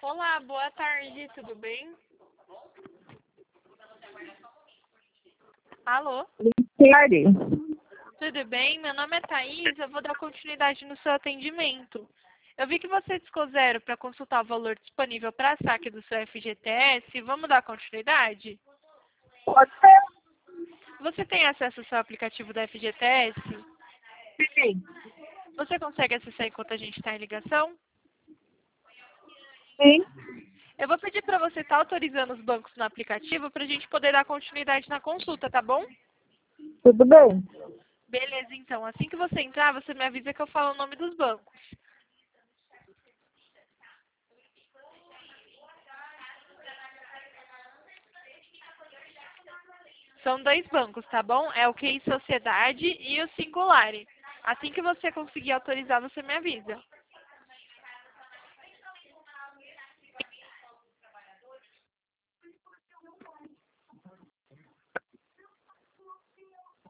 Olá, boa tarde, tudo bem? Alô, Tarde. tudo bem? Meu nome é Thaís, eu vou dar continuidade no seu atendimento. Eu vi que você discou zero para consultar o valor disponível para saque do seu FGTS. Vamos dar continuidade? Pode ser? Você tem acesso ao seu aplicativo da FGTS? Sim. Você consegue acessar enquanto a gente está em ligação? Sim. Eu vou pedir para você estar autorizando os bancos no aplicativo para a gente poder dar continuidade na consulta, tá bom? Tudo bem. Beleza, então. Assim que você entrar, você me avisa que eu falo o nome dos bancos. São dois bancos, tá bom? É o QI Sociedade e o Singulare. Assim que você conseguir autorizar, você me avisa.